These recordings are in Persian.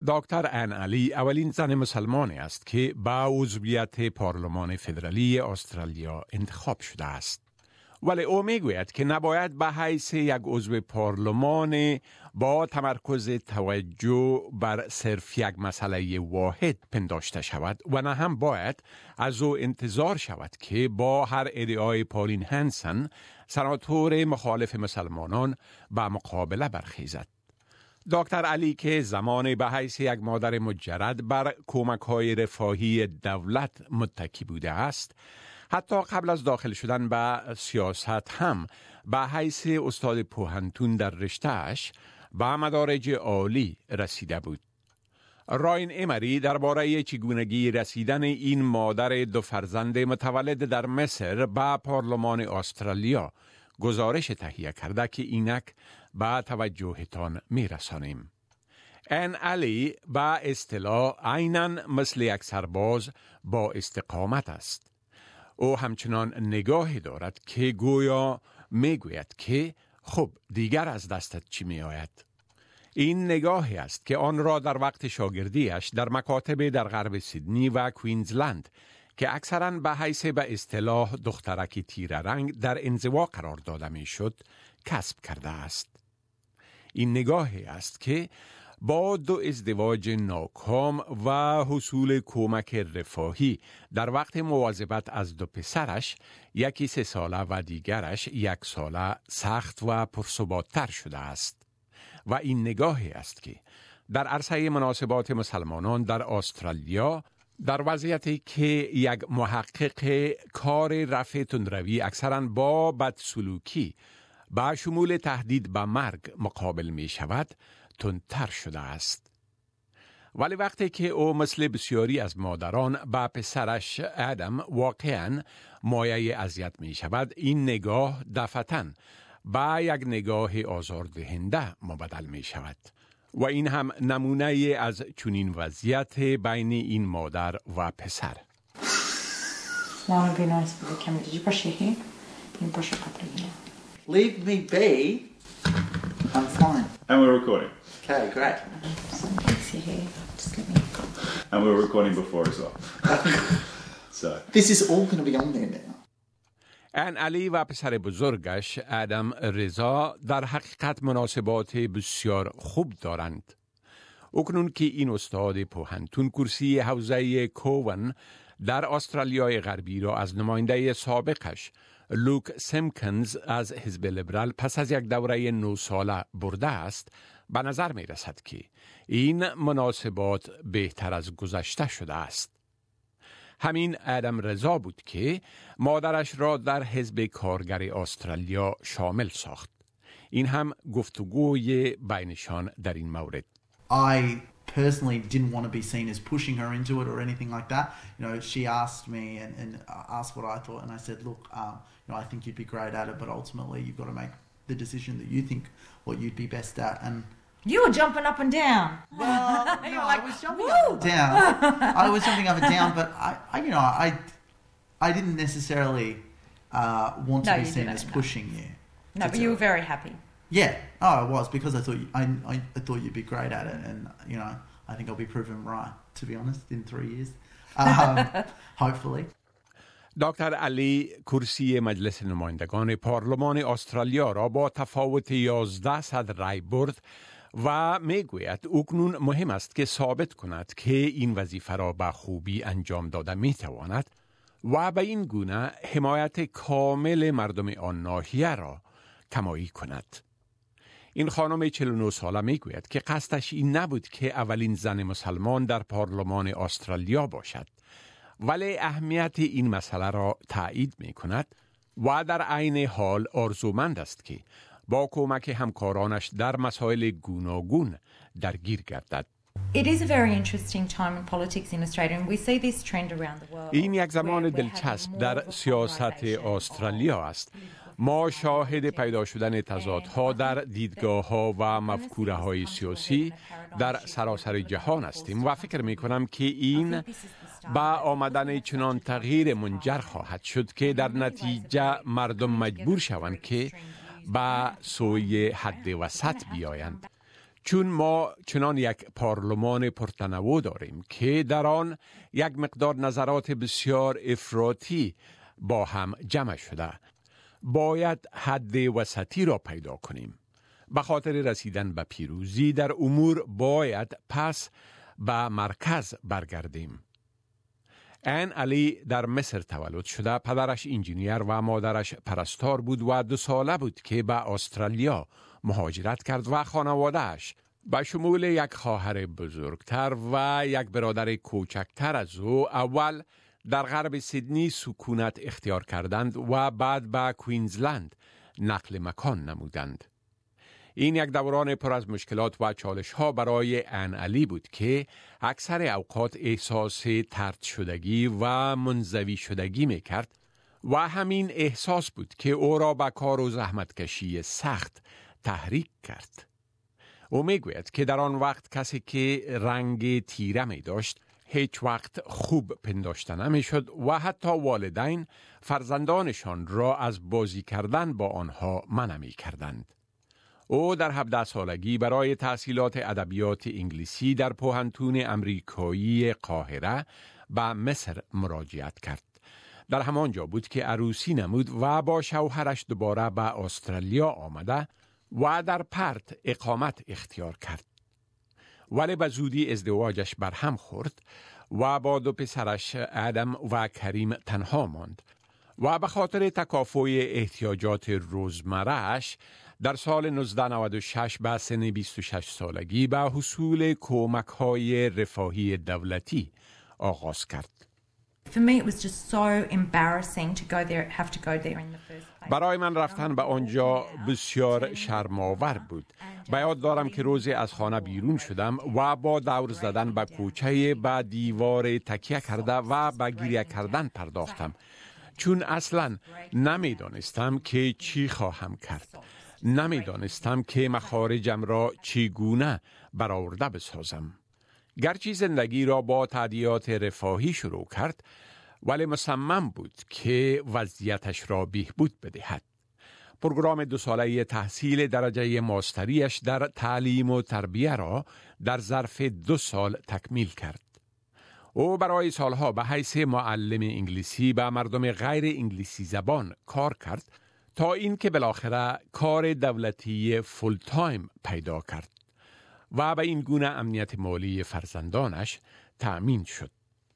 دکتر ان علی اولین زن مسلمانی است که به عضویت پارلمان فدرالی استرالیا انتخاب شده است. ولی او میگوید که نباید به حیث یک عضو پارلمان با تمرکز توجه بر صرف یک مسئله واحد پنداشته شود و نه هم باید از او انتظار شود که با هر ادعای پالین هنسن سناتور مخالف مسلمانان به مقابله برخیزد. دکتر علی که زمان به حیث یک مادر مجرد بر کمک‌های رفاهی دولت متکی بوده است، حتی قبل از داخل شدن به سیاست هم به حیث استاد پوهنتون در رشته‌اش به مدارج عالی رسیده بود. راین امری درباره چگونگی رسیدن این مادر دو فرزند متولد در مصر به پارلمان استرالیا گزارش تهیه کرده که اینک به توجهتان میرسانیم. ان علی به اصطلاح عیناً مثل یک سرباز با استقامت است. او همچنان نگاهی دارد که گویا میگوید که خب دیگر از دستت چی می آید؟ این نگاهی است که آن را در وقت شاگردیش در مکاتب در غرب سیدنی و کوینزلند که اکثراً به حیث به اصطلاح دخترک تیره رنگ در انزوا قرار داده می شد کسب کرده است. این نگاهی است که با دو ازدواج ناکام و حصول کمک رفاهی در وقت مواظبت از دو پسرش، یکی 3 ساله و دیگرش 1 ساله، سخت و پرثبات‌تر شده است. و این نگاهی است که در عرصه مناسبات مسلمانان در استرالیا در وضعیتی که یک محقق کار رفع تندروی اکثراً با بدسلوکی با شمول تهدید به مرگ مقابل می شود تندتر شده است. ولی وقتی که او مثل بسیاری از مادران با پسرش آدم واقعاً مایه اذیت می شود، این نگاه دفعتاً با یک نگاه آزاردهنده مبدل می شود. و این هم نمونه از چنین وضعیت بین این مادر و پسر. Now it'd be nice for the camera. Did you brush your hair? You can brush it properly now. Leave me be. I'm fine. And we're recording. Okay, great. Fix your hair. Just let me. And we're recording before as well. So This is all going to be on there now. ان علی و پسر بزرگش آدم رضا در حقیقت مناسبات بسیار خوب دارند. اکنون که این استاد پوهنتون کرسی حوزه کوون در استرالیای غربی را از نماینده سابقش لوک سیمکنز از حزب لیبرال پس از یک دوره 9 ساله برده است، به نظر می رسد که این مناسبات بهتر از گذشته شده است. همین آدم رضا بود که مادرش را در حزب کارگر استرالیا شامل ساخت. این هم گفتگوی بینشان در این مورد. I personally didn't want to be seen as pushing her into it or anything like that. You know, she asked me and asked what I thought, and I said, look, you know, I think you'd be great at it, but ultimately you've got to make the decision that you think what you'd be best at. And You were jumping up and down. well, no, You're like, I was jumping woo! up and down. I was jumping up and down, but I didn't necessarily want to No, be you seen didn't, as no. pushing you. No, but you were very happy. Yeah, I was, because I thought I thought you'd be great at it, and you know, I think I'll be proven right, to be honest, in 3 years, hopefully. دکتر علی کرسی مجلس نمایندگان پارلمان استرالیا را با تفاوت 1100 رای برد و میگوید اکنون مهم است که ثابت کند که این وظیفه را به خوبی انجام داده میتواند و به این گونه حمایت کامل مردم آن ناحیه را کمایی کند. این خانم 49 ساله میگوید که قصدش این نبود که اولین زن مسلمان در پارلمان استرالیا باشد، ولی اهمیت این مسئله را تایید می کند و در عین حال آرزومند است که با کمک همکارانش در مسائل گوناگون درگیر گردد. It is a very interesting time in politics in Australia, and we see this trend around the world. این یک زمان where we're دلچسب having more در of a سیاست polarization استرالیا است. ما شاهد پیدا شدن تضادها در دیدگاه‌ها و مفکوره‌های سیاسی در سراسر جهان هستیم و فکر می‌کنم که این با آمدن چنان تغییر منجر خواهد شد که در نتیجه مردم مجبور شوند که به سوی حد وسط بیایند، چون ما چنان یک پارلمان پرتنوع داریم که در آن یک مقدار نظرات بسیار افراطی با هم جمع شده، باید حد وسطی را پیدا کنیم. به خاطر رسیدن به پیروزی در امور باید پس به مرکز برگردیم. ان علی در مصر تولد شده. پدرش انجینیر و مادرش پرستار بود و 2 ساله بود که به استرالیا مهاجرت کرد و خانوادهش به شمول یک خواهر بزرگتر و یک برادر کوچکتر از او اول در غرب سیدنی سکونت اختیار کردند و بعد به کوینزلند نقل مکان نمودند. این یک دوران پر از مشکلات و چالش ها برای ان علی بود که اکثر اوقات احساس طرد شدگی و منزوی شدگی می کرد و همین احساس بود که او را به کار و زحمتکشی سخت تحریک کرد. او می گوید که در آن وقت کسی که رنگ تیره می داشت هیچ وقت خوب پنداشته نمی شد و حتی والدین فرزندانشان را از بازی کردن با آنها منع می کردند. او در 17 سالگی برای تحصیلات ادبیات انگلیسی در پوهنتون امریکایی قاهره به مصر مراجعت کرد. در همانجا بود که عروسی نمود و با شوهرش دوباره به استرالیا آمده و در پرت اقامت اختیار کرد. ولی به زودی ازدواجش برهم خورد و با 2 پسرش آدم و کریم تنها ماند و به خاطر تکافؤ احتیاجات روزمره‌اش در سال 1996 به سن 26 سالگی به حصول کمک‌های رفاهی دولتی آغاز کرد. For me it was just so embarrassing to go there, have to go there in the first place. برای من رفتن به آنجا بسیار شرم‌آور بود. به یاد دارم که روزی از خانه بیرون شدم و با دور زدن به کوچه به دیوار تکیه کرده و به گریه کردن پرداختم، چون اصلاً نمیدانستم که چی خواهم کرد. نمیدانستم که مخارجم را چگونه برآورده بسازم. گرچه زندگی را با تادیات رفاهی شروع کرد، ولی مصمم بود که وضعیتش را بهبود بدهد. پروگرام 2 ساله تحصیل درجه ماستریش در تعلیم و تربیه را در ظرف 2 سال تکمیل کرد. او برای سالها به حیث معلم انگلیسی به مردم غیر انگلیسی زبان کار کرد تا اینکه بالاخره کار دولتی فول تایم پیدا کرد و به این گونه امنیت مالی فرزندانش تأمین شد.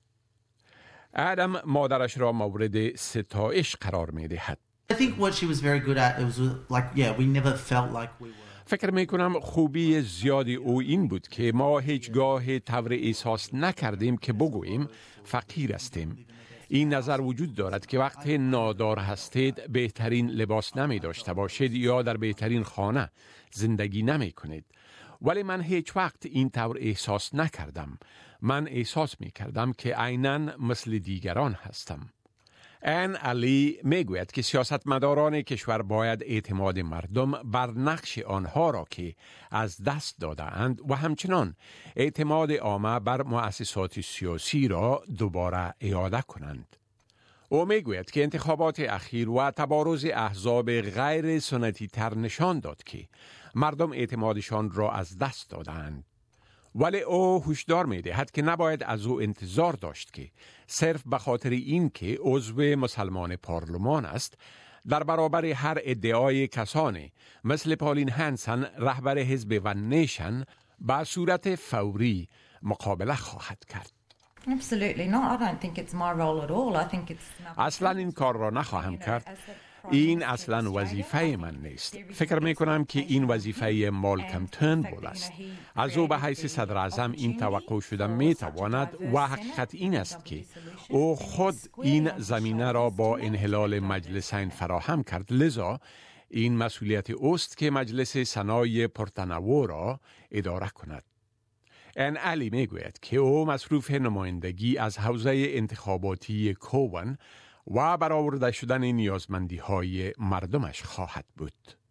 آدم مادرش را مورد ستایش قرار می دهد. I think what she was very good at, it was like, we never felt like we were. فکر می کنم خوبی زیادی او این بود که ما هیچگاه طور احساس نکردیم که بگوییم فقیر هستیم. این نظر وجود دارد که وقتی نادار هستید بهترین لباس نمی داشته باشید یا در بهترین خانه زندگی نمی کنید. ولی من هیچ وقت این طور احساس نکردم. من احساس می کردم که عیناً مثل دیگران هستم. ان علی می گوید که سیاستمداران کشور باید اعتماد مردم بر نقش آنها را که از دست داده اند و همچنان اعتماد عامه بر مؤسسات سیاسی را دوباره اعاده کنند. او می گوید که انتخابات اخیر و تبارز احزاب غیر سنتی تر نشان داد که مردم اعتمادشان را از دست دادند. ولی او هشدار می دهد که نباید از او انتظار داشت که صرف به خاطر این که عضو مسلمان پارلمان است در برابر هر ادعای کسانی مثل پالین هانسن رهبر حزب ون نیشن به صورت فوری مقابله خواهد کرد. Absolutely not. I don't think it's my role at all. I think it's اصلا این کار را نخواهم کرد. این اصلا وظیفه من نیست. فکر می کنم که این وظیفه مالکم ترنبول است. از او به حیث صدر اعظم این توقع شده می تواند و حقیقت این است که او خود این زمینه را با انحلال مجلسین فراهم کرد. لذا این مسئولیت اوست که مجلس سنای پرتنوع را اداره کند. ان علی می گوید که او مصروف نمایندگی از حوزه انتخاباتی کوون و برآورده شدن نیازمندی های مردمش خواهد بود.